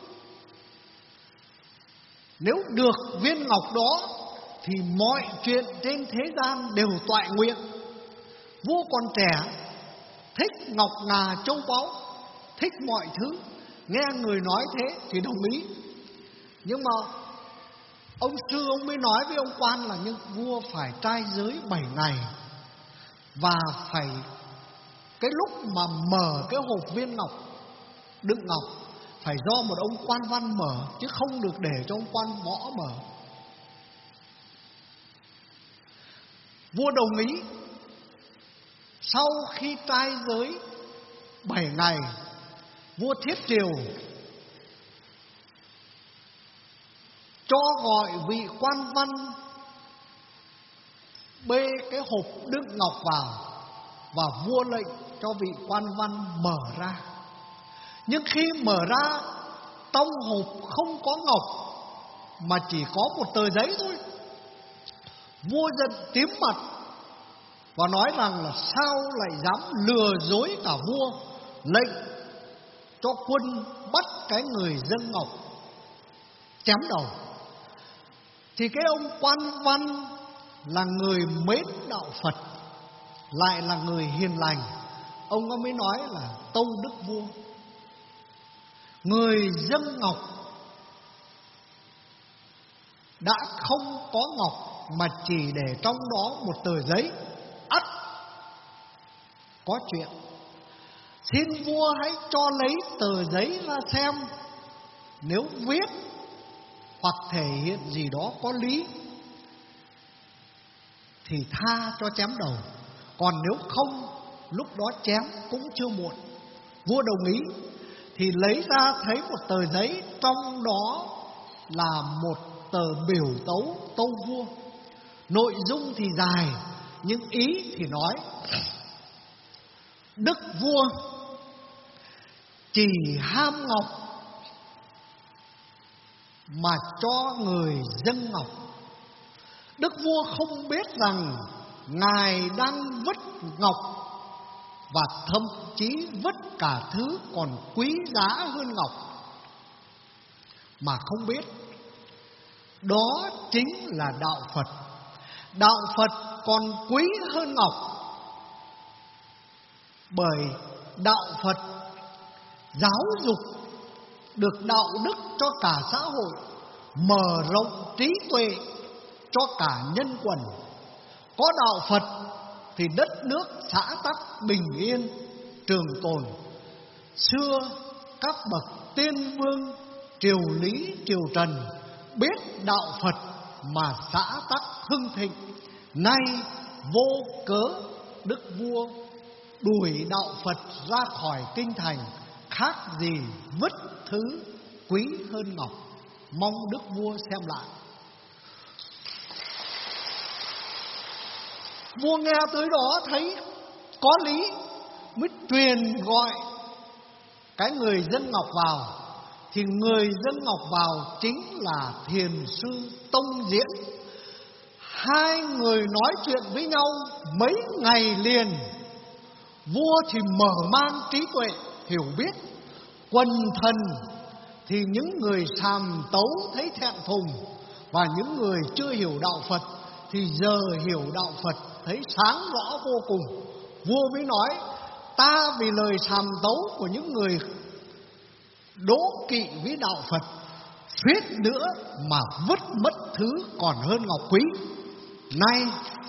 Nếu được viên ngọc đó thì mọi chuyện trên thế gian đều toại nguyện. Vua còn trẻ, thích ngọc ngà châu báu, thích mọi thứ, nghe người nói thế thì đồng ý. Nhưng mà ông sư ông mới nói với ông quan là nhưng vua phải trai giới 7 ngày, và phải cái lúc mà mở cái hộp viên ngọc đựng ngọc phải do một ông quan văn mở, chứ không được để cho ông quan võ mở. Vua đồng ý. Sau khi trai giới 7 ngày, vua Thiết Triều cho gọi vị quan văn bê cái hộp đựng ngọc vào, và vua lệnh cho vị quan văn mở ra. Nhưng khi mở ra, trong hộp không có ngọc mà chỉ có một tờ giấy thôi. Vua giận tím mặt và nói rằng là sao lại dám lừa dối cả vua, lệnh cho quân bắt cái người dâng ngọc chém đầu. Thì cái ông quan văn là người mến đạo Phật, lại là người hiền lành, ông có mới nói là tâu đức vua, người dâng ngọc đã không có ngọc mà chỉ để trong đó một tờ giấy, ắt có chuyện. Xin vua hãy cho lấy tờ giấy ra xem, nếu viết hoặc thể hiện gì đó có lý thì tha cho chém đầu, còn nếu không, lúc đó chém cũng chưa muộn. Vua đồng ý. Thì lấy ra thấy một tờ giấy, trong đó là một tờ biểu tấu tâu vua. Nội dung thì dài, nhưng ý thì nói: đức vua chỉ ham ngọc mà cho người dâng ngọc. Đức vua không biết rằng ngài đang vứt ngọc, và thậm chí vứt cả thứ còn quý giá hơn ngọc mà không biết. Đó chính là đạo Phật. Đạo Phật còn quý hơn ngọc, bởi đạo Phật giáo dục được đạo đức cho cả xã hội, mở rộng trí tuệ cho cả nhân quần. Có đạo Phật thì đất nước xã tắc bình yên trường tồn. Xưa các bậc tiên vương triều Lý triều Trần biết đạo Phật mà xã tắc hưng thịnh. Nay vô cớ đức vua đuổi đạo Phật ra khỏi kinh thành, khác gì vứt thứ quý hơn ngọc. Mong đức vua xem lại. Vua nghe tới đó thấy có lý, mới truyền gọi cái người dân ngọc vào. Thì người dân ngọc vào chính là thiền sư Tông Diễn. Hai người nói chuyện với nhau mấy ngày liền. Vua thì mở mang trí tuệ, hiểu biết. Quần thần thì những người sàm tấu thấy thẹn thùng, và những người chưa hiểu đạo Phật thì giờ hiểu đạo Phật thấy sáng rõ vô cùng. Vua mới nói: ta vì lời sàm tấu của những người đố kỵ với đạo Phật, suýt nữa mà vứt mất thứ còn hơn ngọc quý. Nay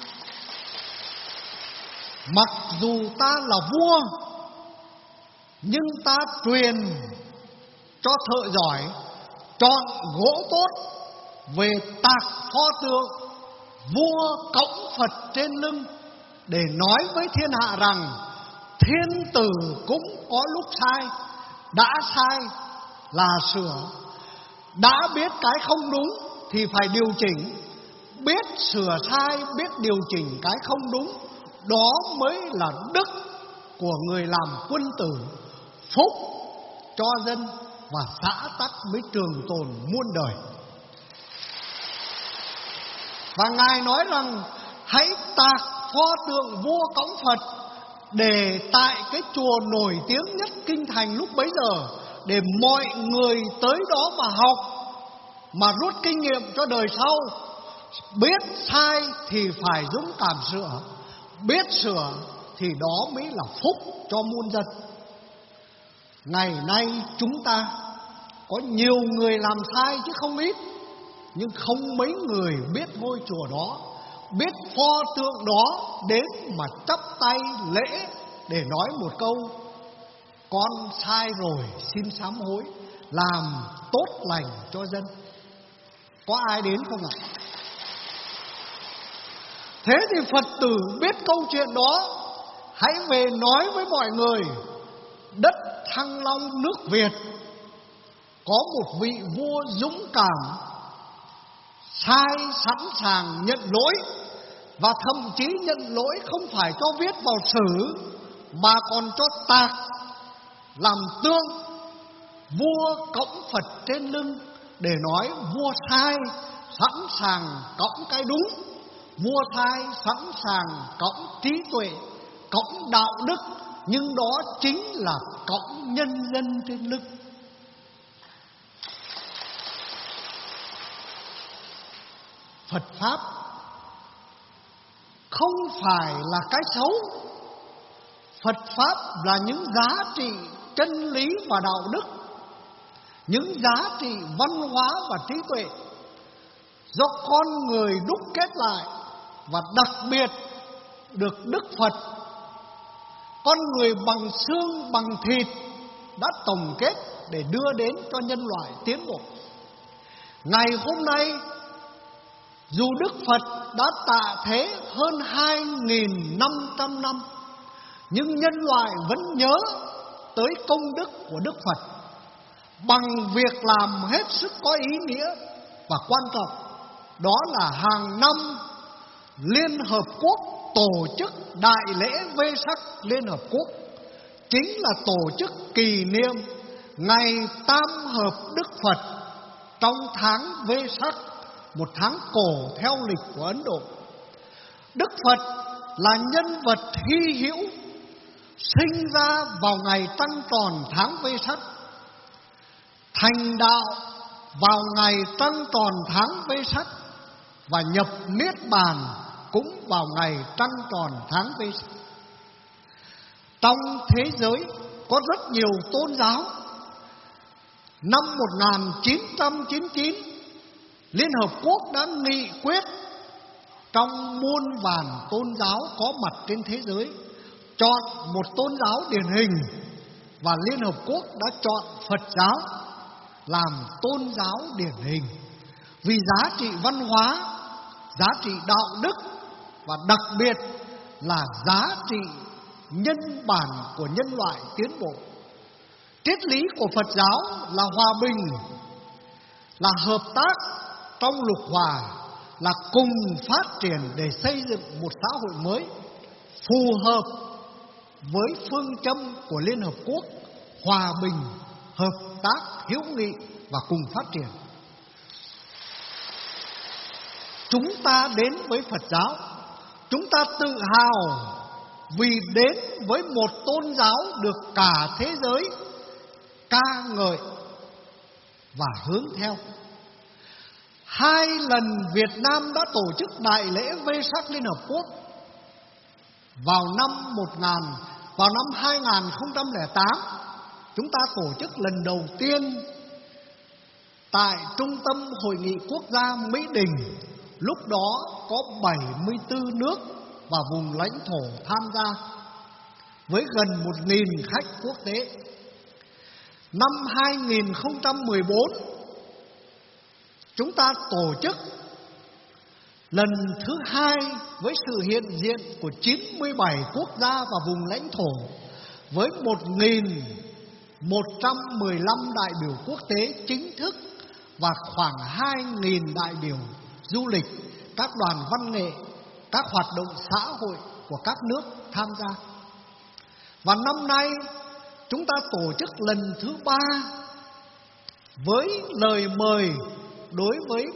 mặc dù ta là vua, nhưng ta truyền cho thợ giỏi chọn gỗ tốt về tạc pho tượng vua cõng Phật trên lưng, để nói với thiên hạ rằng thiên tử cũng có lúc sai. Đã sai là sửa, đã biết cái không đúng thì phải điều chỉnh. Biết sửa sai, biết điều chỉnh cái không đúng, đó mới là đức của người làm quân tử. Phúc cho dân và xã tắc mới trường tồn muôn đời. Và ngài nói rằng hãy tạc pho tượng vua cõng Phật, để tại cái chùa nổi tiếng nhất kinh thành lúc bấy giờ, để mọi người tới đó mà học, mà rút kinh nghiệm cho đời sau. Biết sai thì phải dũng cảm sửa, biết sửa thì đó mới là phúc cho muôn dân. Ngày nay chúng ta có nhiều người làm sai chứ không ít, nhưng không mấy người biết ngôi chùa đó, biết pho tượng đó đến mà chắp tay lễ để nói một câu: con sai rồi, xin sám hối, làm tốt lành cho dân. Có ai đến không ạ? Thế thì Phật tử biết câu chuyện đó, hãy về nói với mọi người, đất Thăng Long nước Việt có một vị vua dũng cảm, sai sẵn sàng nhận lỗi, và thậm chí nhận lỗi không phải cho viết vào sử mà còn cho tạc làm tương. Vua cõng Phật trên lưng để nói vua sai, sẵn sàng cõng cái đúng. Vua sai sẵn sàng cõng trí tuệ, cõng đạo đức, nhưng đó chính là cõng nhân dân trên lưng. Phật Pháp không phải là cái xấu. Phật Pháp là những giá trị chân lý và đạo đức, những giá trị văn hóa và trí tuệ do con người đúc kết lại, và đặc biệt được Đức Phật, con người bằng xương bằng thịt, đã tổng kết để đưa đến cho nhân loại tiến bộ. Ngày hôm nay, dù Đức Phật đã tạ thế hơn 2.500 năm, nhưng nhân loại vẫn nhớ tới công đức của Đức Phật bằng việc làm hết sức có ý nghĩa và quan trọng. Đó là hàng năm Liên Hợp Quốc tổ chức Đại lễ Vesak Liên Hợp Quốc, chính là tổ chức kỷ niệm ngày Tam Hợp Đức Phật trong tháng Vesak, một tháng cổ theo lịch của Ấn Độ. Đức Phật là nhân vật hy hữu, sinh ra vào ngày trăng tròn tháng Vesak, thành đạo vào ngày trăng tròn tháng Vesak, và nhập niết bàn cũng vào ngày trăng tròn tháng Vesak. Trong thế giới có rất nhiều tôn giáo. Năm 1999, Liên Hợp Quốc đã nghị quyết trong muôn vàn tôn giáo có mặt trên thế giới, chọn một tôn giáo điển hình, và Liên Hợp Quốc đã chọn Phật giáo làm tôn giáo điển hình. Vì giá trị văn hóa, giá trị đạo đức, và đặc biệt là giá trị nhân bản của nhân loại tiến bộ. Triết lý của Phật giáo là hòa bình, là hợp tác trong lục hòa, là cùng phát triển để xây dựng một xã hội mới phù hợp với phương châm của Liên Hợp Quốc: hòa bình, hợp tác, hữu nghị và cùng phát triển. Chúng ta đến với Phật giáo, chúng ta tự hào vì đến với một tôn giáo được cả thế giới ca ngợi và hướng theo. 2 lần Việt Nam đã tổ chức Đại lễ Vesak Liên Hợp Quốc. Vào năm 2008, chúng ta tổ chức lần đầu tiên tại Trung tâm Hội nghị Quốc gia Mỹ Đình. Lúc đó có 74 nước và vùng lãnh thổ tham gia, với gần 1.000 khách quốc tế. Năm 2014, chúng ta tổ chức lần thứ 2 với sự hiện diện của 97 quốc gia và vùng lãnh thổ, với 1.115 đại biểu quốc tế chính thức và khoảng 2.000 đại biểu du lịch, các đoàn văn nghệ, các hoạt động xã hội của các nước tham gia. Và năm nay chúng ta tổ chức lần thứ 3 với lời mời đối với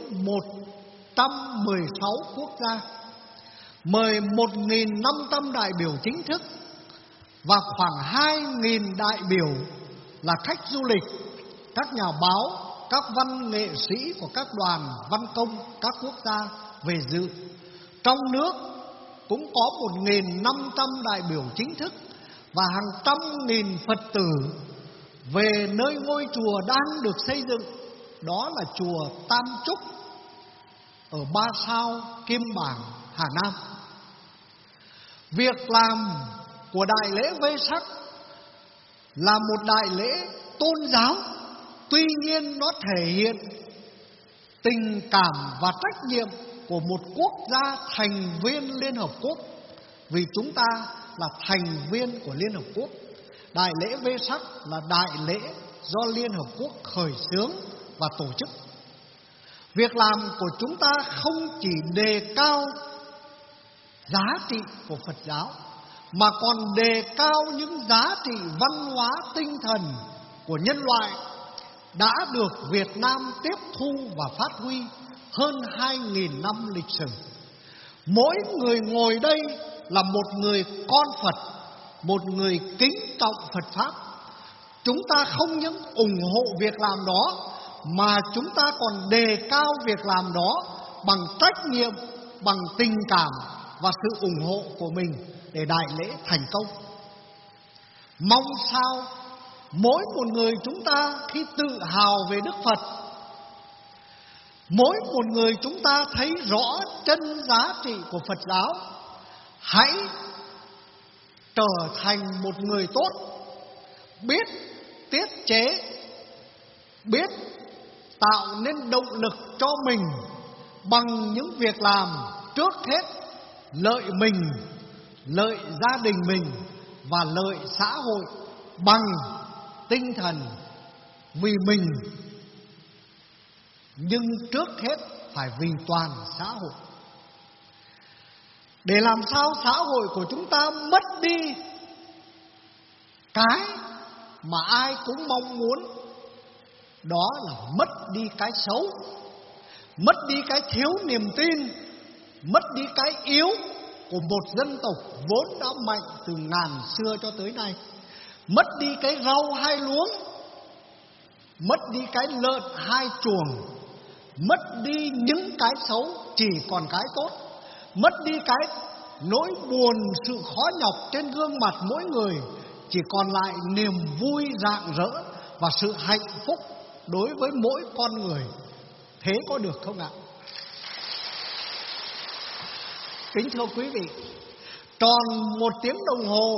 116 quốc gia, mời 1.500 đại biểu chính thức và khoảng 2.000 đại biểu là khách du lịch, các nhà báo, các văn nghệ sĩ của các đoàn văn công các quốc gia về dự. Trong nước cũng có 1.500 đại biểu chính thức và hàng trăm nghìn Phật tử về nơi ngôi chùa đang được xây dựng, đó là chùa Tam Trúc ở 3 sao Kim Bảng, Hà Nam. Việc làm của Đại lễ Vesak là một đại lễ tôn giáo, tuy nhiên nó thể hiện tình cảm và trách nhiệm của một quốc gia thành viên Liên Hợp Quốc, vì chúng ta là thành viên của Liên Hợp Quốc. Đại lễ Vê-sắc là đại lễ do Liên Hợp Quốc khởi xướng và tổ chức. Việc làm của chúng ta không chỉ đề cao giá trị của Phật giáo, mà còn đề cao những giá trị văn hóa tinh thần của nhân loại đã được Việt Nam tiếp thu và phát huy hơn 2.000 năm lịch sử. Mỗi người ngồi đây là một người con Phật, một người kính trọng Phật Pháp. Chúng ta không những ủng hộ việc làm đó, mà chúng ta còn đề cao việc làm đó bằng trách nhiệm, bằng tình cảm và sự ủng hộ của mình để đại lễ thành công. Mong sao mỗi một người chúng ta khi tự hào về Đức Phật, mỗi một người chúng ta thấy rõ chân giá trị của Phật giáo, hãy trở thành một người tốt, biết tiết chế, biết tạo nên động lực cho mình bằng những việc làm trước hết lợi mình, lợi gia đình mình và lợi xã hội, bằng tinh thần vì mình, nhưng trước hết phải vì toàn xã hội. Để làm sao xã hội của chúng ta mất đi cái mà ai cũng mong muốn, đó là mất đi cái xấu, mất đi cái thiếu niềm tin, mất đi cái yếu của một dân tộc vốn đã mạnh từ ngàn xưa cho tới nay, mất đi cái rau hai luống, mất đi cái lợn hai chuồng, mất đi những cái xấu chỉ còn cái tốt, mất đi cái nỗi buồn, sự khó nhọc trên gương mặt mỗi người, chỉ còn lại niềm vui rạng rỡ và sự hạnh phúc đối với mỗi con người. Thế có được không ạ? Kính thưa quý vị, tròn 1 tiếng đồng hồ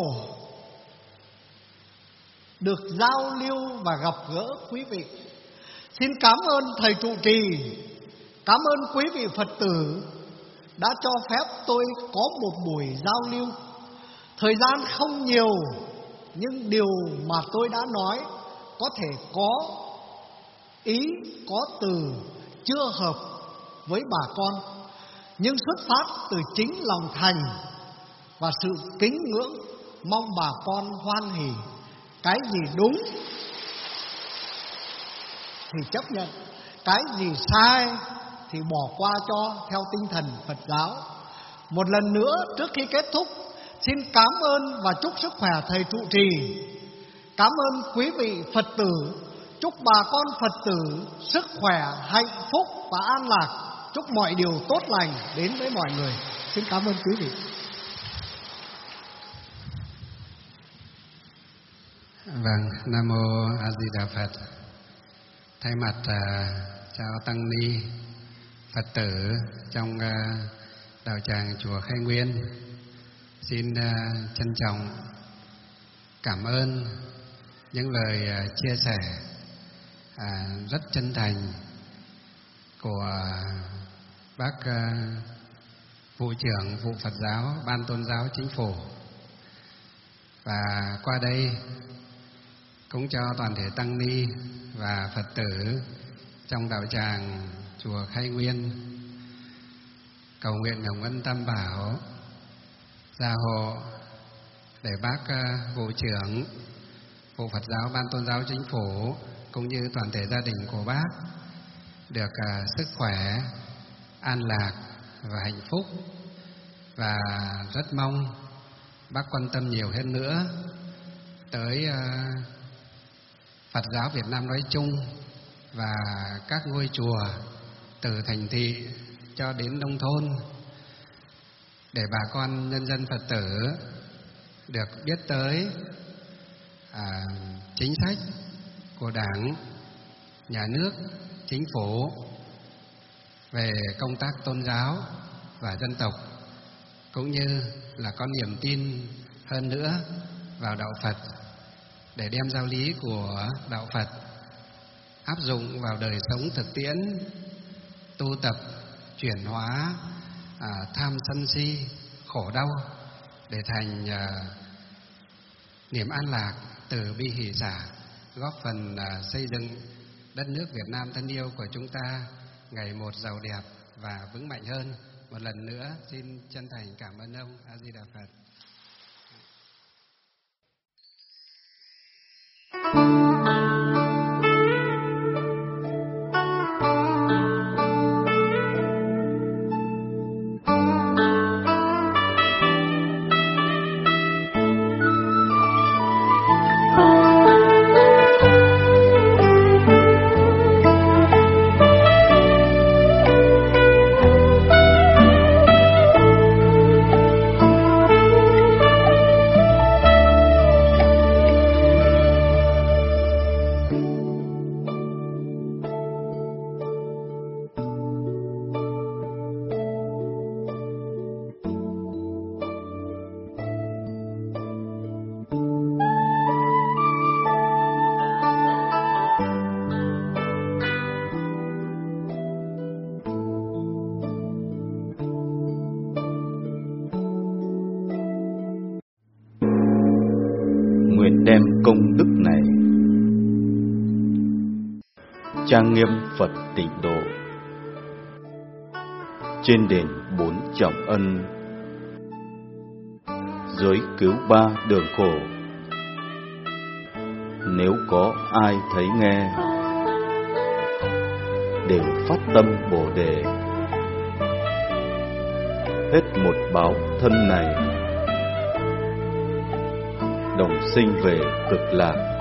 được giao lưu và gặp gỡ quý vị. Xin cảm ơn thầy trụ trì, cảm ơn quý vị Phật tử đã cho phép tôi có một buổi giao lưu. Thời gian không nhiều, nhưng điều mà tôi đã nói có thể có ý, có từ chưa hợp với bà con, nhưng xuất phát từ chính lòng thành và sự kính ngưỡng, mong bà con hoan hỉ. Cái gì đúng thì chấp nhận, cái gì sai thì bỏ qua cho theo tinh thần Phật giáo. Một lần nữa trước khi kết thúc, xin cảm ơn và chúc sức khỏe thầy trụ trì. Cảm ơn quý vị Phật tử. Chúc bà con Phật tử sức khỏe, hạnh phúc và an lạc. Chúc mọi điều tốt lành đến với mọi người. Xin cảm ơn quý vị. Vâng, Nam Mô A Di Đà Phật. Thay mặt chào tăng ni Phật tử trong đạo tràng chùa Khai Nguyên, xin trân trọng cảm ơn những lời chia sẻ rất chân thành của bác vụ trưởng vụ Phật giáo Ban Tôn giáo Chính phủ. Và qua đây cũng cho toàn thể tăng ni và Phật tử trong đạo tràng chùa Khai Nguyên cầu nguyện Hồng Ân Tam Bảo gia hộ để bác vụ trưởng vụ Phật giáo Ban Tôn giáo Chính phủ cũng như toàn thể gia đình của bác được sức khỏe, an lạc và hạnh phúc. Và rất mong bác quan tâm nhiều hơn nữa tới Phật giáo Việt Nam nói chung và các ngôi chùa từ thành thị cho đến nông thôn, để bà con nhân dân Phật tử được biết tới chính sách của Đảng, Nhà nước, Chính phủ về công tác tôn giáo và dân tộc, cũng như là có niềm tin hơn nữa vào đạo Phật, để đem giáo lý của đạo Phật áp dụng vào đời sống thực tiễn, tu tập chuyển hóa tham sân si khổ đau để thành niềm an lạc, từ bi hỷ xả, góp phần xây dựng đất nước Việt Nam thân yêu của chúng ta ngày một giàu đẹp và vững mạnh hơn. Một lần nữa xin chân thành cảm ơn ông. A Di Đà Phật. Đem công đức này trang nghiêm Phật Tịnh Độ, trên đền 4 trọng ân, dưới cứu 3 đường khổ. Nếu có ai thấy nghe, đều phát tâm Bồ Đề, hết một báo thân này, đồng sinh về cực lạc.